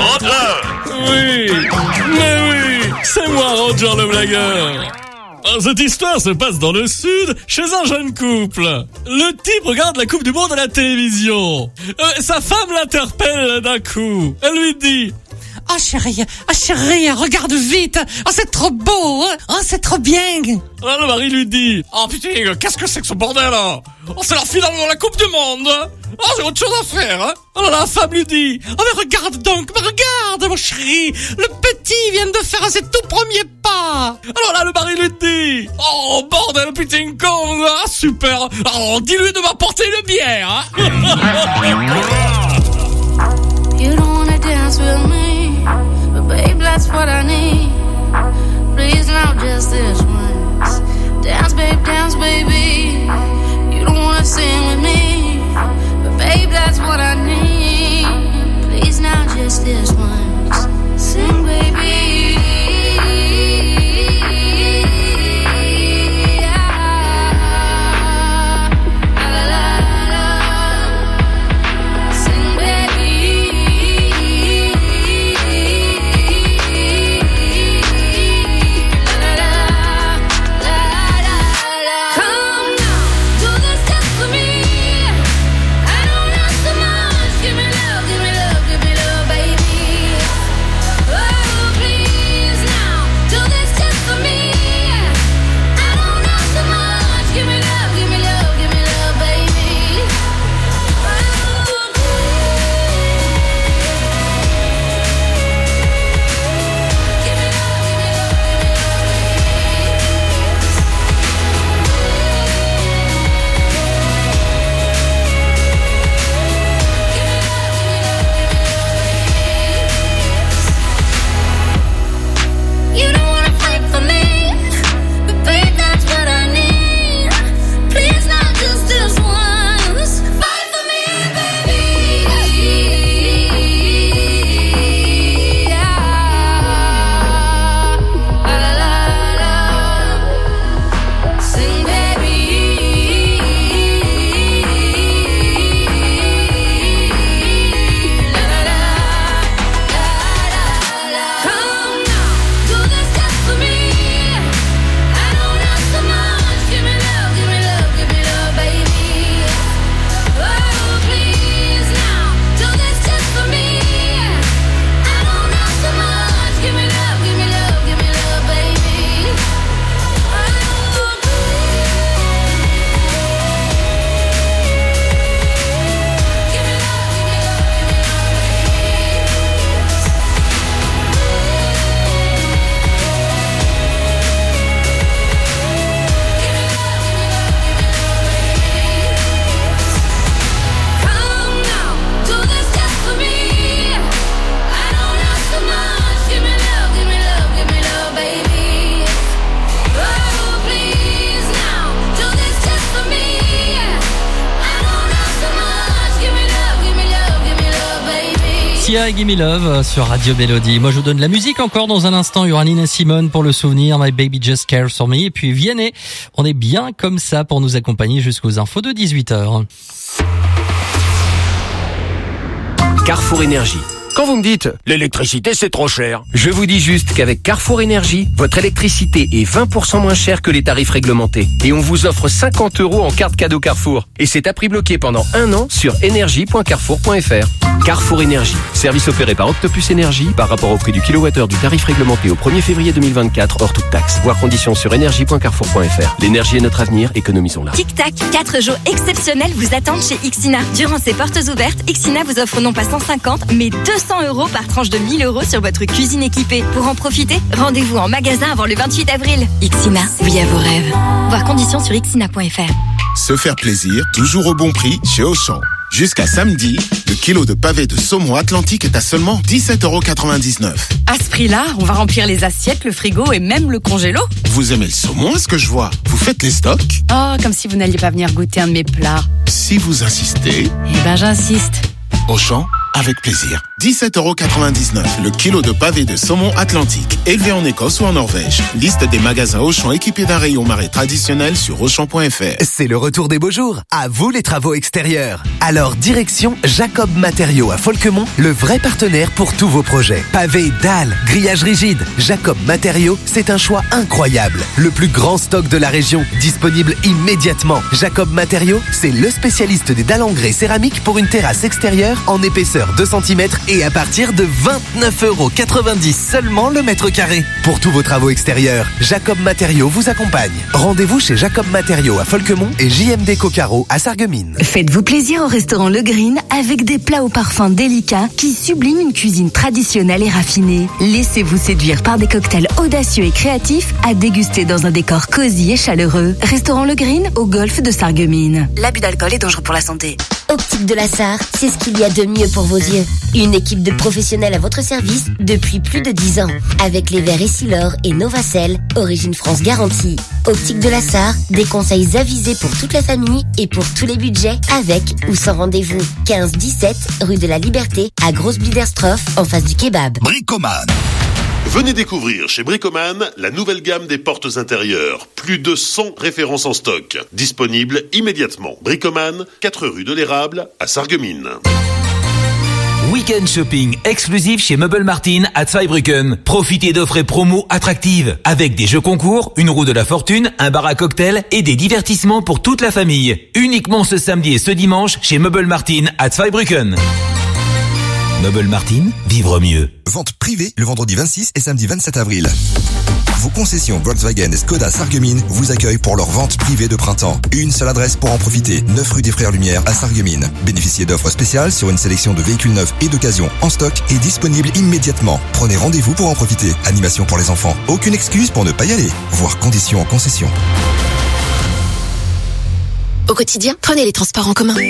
Roger. Oui. Mais oui, c'est moi Roger le blagueur. Cette histoire se passe dans le sud, chez un jeune couple. Le type regarde la Coupe du Monde à la télévision. Euh, sa femme l'interpelle d'un coup. Elle lui dit: Oh chérie, oh chérie, regarde vite. Oh c'est trop beau, hein. Oh c'est trop bien. Alors le mari lui dit: Oh putain, qu'est-ce que c'est que ce bordel là? Oh c'est la finale de la Coupe du Monde. Oh j'ai autre chose à faire, hein. Alors la femme lui dit: Oh mais regarde donc, mais regarde mon chéri, le petit vient de faire ses tout premiers pas. Alors là le mari lui dit: Oh bordel putain con, ah super. Alors dis-lui de m'apporter une bière, hein. You don't wanna dance with me, but babe, that's what I need. Please now just this once. Dance, babe, dance, baby. You don't wanna sing with me, but babe, that's what I need. Sia et Gimme Love sur Radio Mélodie. Moi, je vous donne de la musique encore dans un instant. Il y aura Nina Simone pour le souvenir, My Baby Just Cares For Me. Et puis Vianney, on est bien comme ça pour nous accompagner jusqu'aux infos de dix-huit heures. Carrefour Énergie. Quand vous me dites « l'électricité c'est trop cher », je vous dis juste qu'avec Carrefour Énergie, votre électricité est vingt pour cent moins chère que les tarifs réglementés. Et on vous offre cinquante euros en carte cadeau Carrefour. Et c'est à prix bloqué pendant un an sur énergie point carrefour point f r. Carrefour Énergie, service opéré par Octopus Énergie par rapport au prix du kilowattheure du tarif réglementé au premier février deux mille vingt-quatre hors toute taxe. Voir conditions sur énergie point carrefour point f r. L'énergie est notre avenir, économisons-la. Tic Tac, quatre jours exceptionnels vous attendent chez Ixina. Durant ces portes ouvertes, Ixina vous offre non pas cent cinquante, mais deux cents euros par tranche de mille euros sur votre cuisine équipée. Pour en profiter, rendez-vous en magasin avant le vingt-huit avril. Ixina, oui à vos rêves. Voir conditions sur ixina point f r. Se faire plaisir, toujours au bon prix chez Auchan. Jusqu'à samedi, le kilo de pavé de saumon Atlantique est à seulement dix-sept euros quatre-vingt-dix-neuf. À ce prix-là, on va remplir les assiettes, le frigo et même le congélo. Vous aimez le saumon, est-ce que je vois? Vous faites les stocks? Oh, comme si vous n'alliez pas venir goûter un de mes plats. Si vous insistez... Eh ben, j'insiste. Auchan, avec plaisir. dix-sept euros quatre-vingt-dix-neuf, le kilo de pavé de saumon Atlantique, élevé en Écosse ou en Norvège. Liste des magasins Auchan équipés d'un rayon marée traditionnel sur auchan point f r. C'est le retour des beaux jours. À vous les travaux extérieurs. Alors direction Jacob Matériaux à Folquemont, le vrai partenaire pour tous vos projets. Pavés, dalles, grillages rigides. Jacob Matériaux, c'est un choix incroyable. Le plus grand stock de la région, disponible immédiatement. Jacob Matériaux, c'est le spécialiste des dalles en grès céramique pour une terrasse extérieure en épaisseur deux centimètres et à partir de vingt-neuf euros quatre-vingt-dix seulement le mètre carré. Pour tous vos travaux extérieurs, Jacob Matériaux vous accompagne. Rendez-vous chez Jacob Matériaux à Folquemont et J M D Cocaro à Sarreguemines. Faites-vous plaisir au restaurant Le Green avec des plats au parfum délicat qui subliment une cuisine traditionnelle et raffinée. Laissez-vous séduire par des cocktails audacieux et créatifs à déguster dans un décor cosy et chaleureux. Restaurant Le Green au golfe de Sarreguemines. L'abus d'alcool est dangereux pour la santé. Optique de la Sarre, c'est ce qu'il y a de mieux pour vos yeux. Une équipe de professionnels à votre service depuis plus de dix ans. Avec les verres Essilor et Novacell, origine France garantie. Optique de la Sarre, des conseils avisés pour toute la famille et pour tous les budgets, avec ou sans rendez-vous. quinze dix-sept rue de la Liberté, à Grosse-Bliderstroff, en face du kebab. Bricoman. Venez découvrir chez Bricoman la nouvelle gamme des portes intérieures. Plus de cent références en stock. Disponibles immédiatement. Bricoman, quatre rue de l'Érable, à Sarreguemines. Week-end shopping exclusif chez Meuble Martin à Zweibrücken. Profitez d'offres et promos attractives avec des jeux concours, une roue de la fortune, un bar à cocktail et des divertissements pour toute la famille. Uniquement ce samedi et ce dimanche chez Meuble Martin à Zweibrücken. Meuble Martin, vivre mieux. Vente privée le vendredi vingt-six et samedi vingt-sept avril. Vos concessions Volkswagen et Skoda Sarreguemines vous accueillent pour leur vente privée de printemps. Une seule adresse pour en profiter, neuf rue des Frères Lumière à Sarreguemines. Bénéficiez d'offres spéciales sur une sélection de véhicules neufs et d'occasion en stock et disponibles immédiatement. Prenez rendez-vous pour en profiter. Animation pour les enfants. Aucune excuse pour ne pas y aller. Voir conditions en concession. Au quotidien, prenez les transports en commun.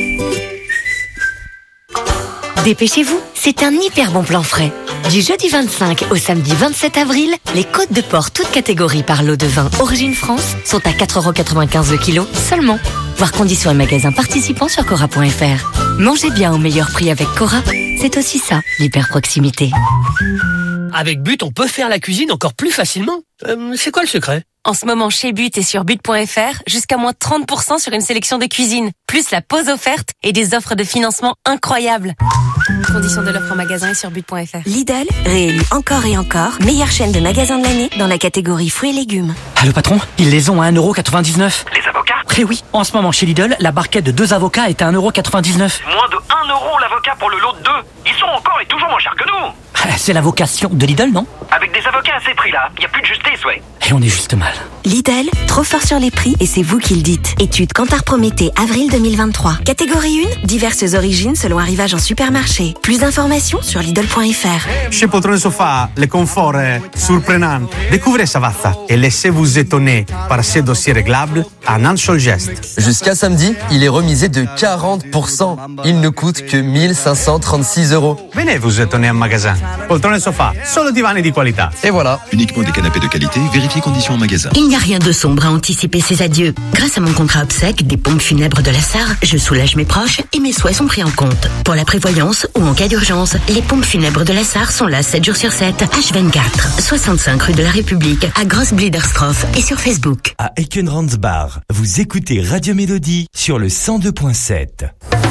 Dépêchez-vous, c'est un hyper bon plan frais. Du jeudi vingt-cinq au samedi vingt-sept avril, les côtes de porc toutes catégories par lot de vin Origine France sont à quatre euros quatre-vingt-quinze le kilo seulement. Voir conditions et magasins participants sur cora point f r. Mangez bien au meilleur prix avec Cora, c'est aussi ça, l'hyper proximité. Avec But, on peut faire la cuisine encore plus facilement. Euh, c'est quoi le secret ? En ce moment, chez But et sur but point f r, jusqu'à moins trente pour cent sur une sélection de cuisine, plus la pause offerte et des offres de financement incroyables. Conditions de l'offre en magasin et sur but point f r. Lidl, réélu encore et encore, meilleure chaîne de magasins de l'année dans la catégorie fruits et légumes. Ah, le patron, ils les ont à un euro quatre-vingt-dix-neuf. Les avocats ? Eh oui, en ce moment chez Lidl, la barquette de deux avocats est à un euro quatre-vingt-dix-neuf. Moins de un euro l'avocat pour le lot de deux. Ils sont encore et toujours moins chers que nous. C'est la vocation de Lidl, non ? Avec des avocats à ces prix-là, il n'y a plus de justice, ouais. Et on est juste mal. Lidl, trop fort sur les prix et c'est vous qui le dites. Étude Kantar Prométhée, avril deux mille vingt-trois. Catégorie un, diverses origines selon arrivage en supermarché. Plus d'informations sur Lidl point f r. Chez Poltrone Sofa, le confort est surprenant. Découvrez Savazza et laissez-vous étonner par ses dossiers réglables un un seul geste. Jusqu'à samedi, il est remisé de quarante pour cent. Il ne coûte que mille cinq cent trente-six euros. Venez vous étonner en magasin. Poltrone sofa, solo divani di qualità. Et voilà. Uniquement des canapés de qualité, vérifiez conditions en magasin. Il n'y a rien de sombre à anticiper ses adieux. Grâce à mon contrat obsèque des pompes funèbres de la Sarre, je soulage mes proches et mes souhaits sont pris en compte. Pour la prévoyance ou en cas d'urgence, les pompes funèbres de la Sarre sont là sept jours sur sept, H vingt-quatre, soixante-cinq rue de la République, à Grossbliederstroff et sur Facebook. À Eckenrandsbar, vous écoutez Radio Mélodie sur le cent deux point sept.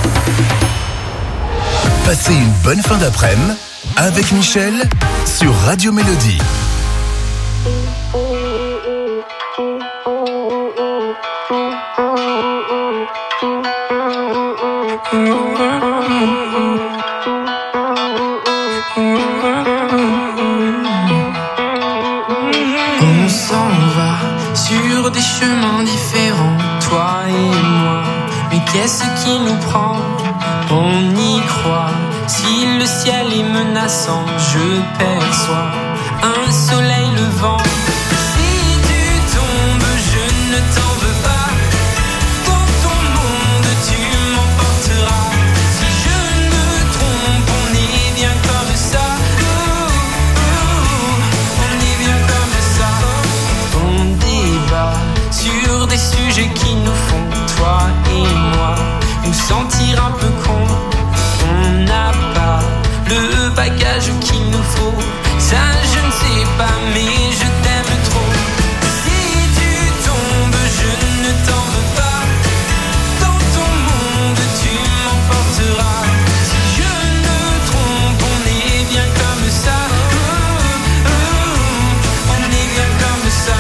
Passez une bonne fin d'après-midi avec Michel sur Radio Mélodie. On s'en va sur des chemins différents, toi et moi. Mais qu'est-ce qui nous prend? On y croit. Si le ciel est menaçant, je perçois un soleil levant. Si tu tombes, je ne t'en veux pas. Dans ton monde, tu m'emporteras. Si je me trompe, on est bien comme ça. On est bien comme ça. On débat sur des sujets qui nous font, toi et moi, nous sentir un peu cons. On n'a pas le bagage qu'il nous faut. Ça je ne sais pas, mais je t'aime trop. Si tu tombes, je ne t'en veux pas. Dans ton monde, tu m'emporteras. Si je me trompe, on est bien comme ça. On est bien comme ça.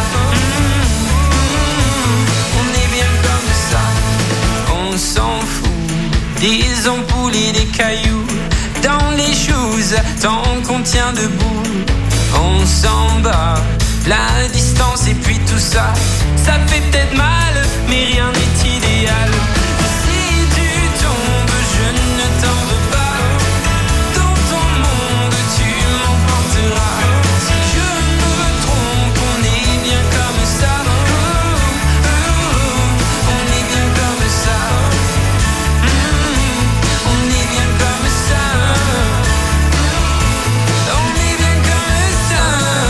On est bien comme ça. On s'en fout des ampoules et des cailloux dans les choses, tant qu'on tient debout. On s'en bat, la distance et puis tout ça, ça fait peut-être mal, mais rien n'est idéal. Si tu tombes, je ne t'en veux pas. Dans ton monde, tu m'emporteras. Si je me trompe, on est bien comme ça. On est bien comme ça. On est bien comme ça. On est bien comme ça.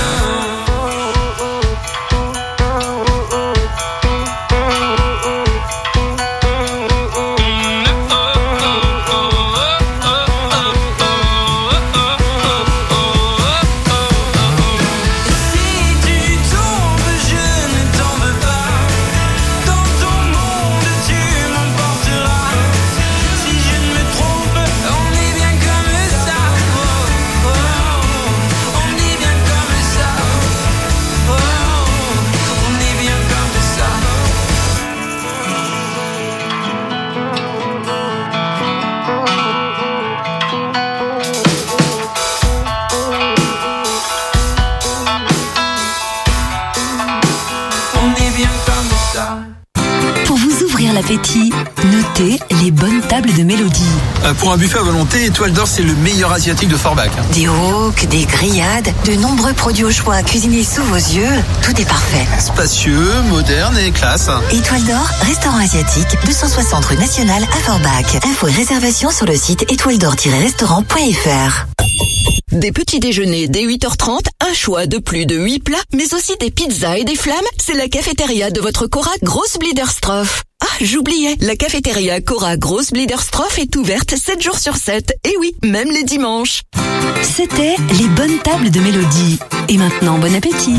Si tu tombes, je ne t'en veux pas. Dans ton monde, tu m'emporteras. Si je ne me trompe, on est bien comme ça. Oh, oh, on est bien comme ça. Oh, on est bien comme ça. On est bien comme ça. Pour vous ouvrir l'appétit, notez les bonnes tables de Mélodie. Euh, pour un buffet à volonté, Étoile d'Or, c'est le meilleur asiatique de Forbach. Des wok, des grillades, de nombreux produits au choix cuisinés sous vos yeux, tout est parfait. Spacieux, moderne et classe. Étoile d'Or, restaurant asiatique, deux cent soixante rue Nationale à Forbach. Infos et réservations sur le site étoile d'or tiret restaurant point f r. Des petits déjeuners dès huit heures trente, un choix de plus de huit plats, mais aussi des pizzas et des flammes, c'est la cafétéria de votre Cora Grossbliederstroff. Ah, j'oubliais, la cafétéria Cora Grossbliederstroff est ouverte sept jours sur sept. Et oui, même les dimanches. C'était les bonnes tables de Mélodie. Et maintenant, bon appétit.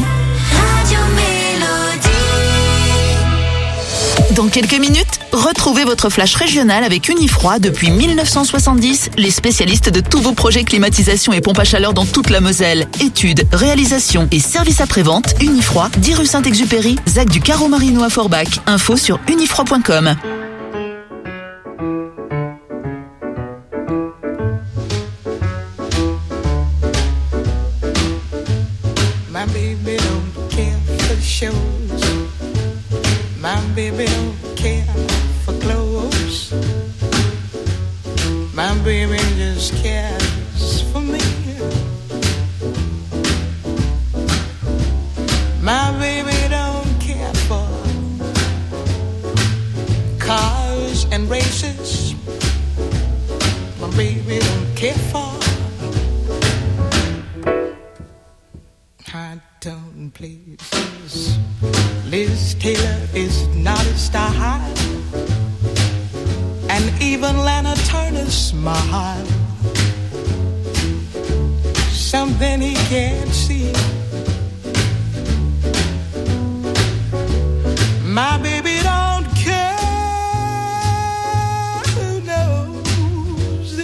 Dans quelques minutes, retrouvez votre flash régional avec Unifroid depuis mille neuf cent soixante-dix, les spécialistes de tous vos projets climatisation et pompe à chaleur dans toute la Moselle. Études, réalisations et services après-vente, Unifroid, dix rue Saint-Exupéry, Zac du Carreau Marino à Forbach. Info sur unifroid point com. My baby don't care for the shows. My baby don't care for clothes. My baby just cares for me. My baby don't care for places. Liz Taylor is not a style, and even Lana Turner's smile, something he can't see. My baby don't care who knows.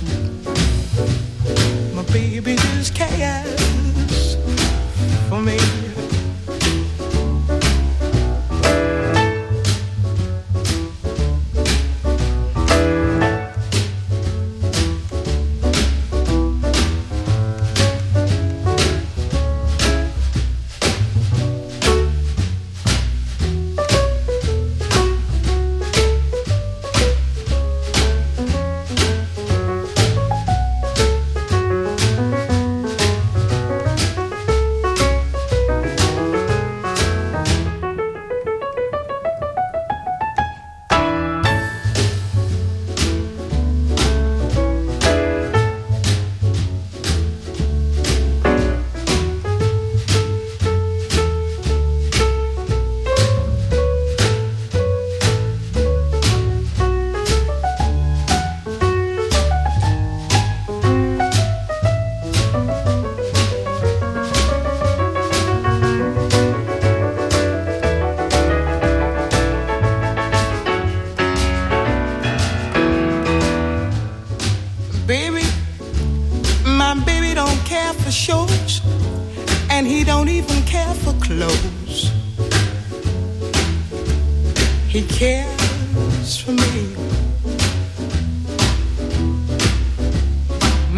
My baby just cares for me. He cares for me.